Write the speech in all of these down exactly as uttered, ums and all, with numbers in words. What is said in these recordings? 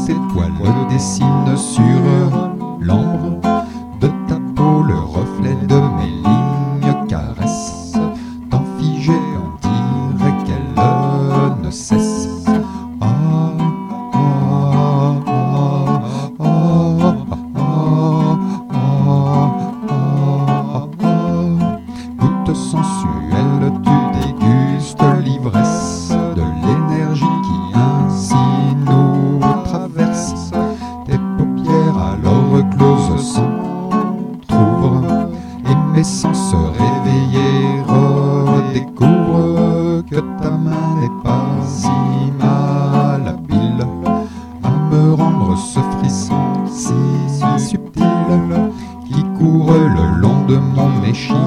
Tes poils dessinent sur l'ambre de ta peau le reflet de mes lignes caresses. Tant figée, on dirait qu'elle ne cesse. Ah, ah, ah, ah, ah, ah, ah. Goutte sensuelle, tu dégustes l'ivresse de l'énergie qui ainsi nous traverse. Tes paupières alors closes s'entr'ouvrent et mes sens réveillés redécouvrent que ta main n'est pas si malhabile à me rendre ce frisson si subtil qui court le long de mon échine,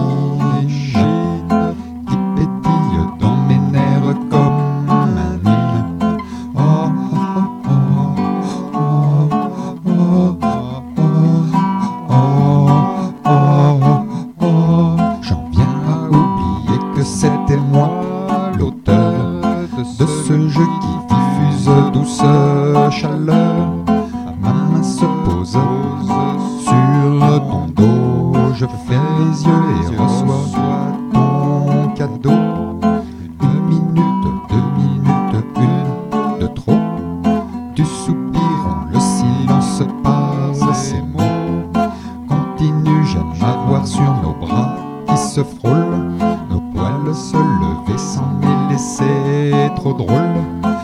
qui pétille dans mes nerfs comme un hymne. Oh, oh, oh, oh, oh, oh, oh, oh, oh. J'en viens à oublier que c'était moi l'auteur de ce jeu qui diffuse douce chaleur. Ma main se pose sur ton dos, je fais les yeux et reçois ton cadeau. Une minute, deux minutes, une de trop. Du soupir, le silence passe ces mots. Continue, j'aime m'avoir sur nos bras qui se frôlent, nos poils se lever sans les laisser trop drôles.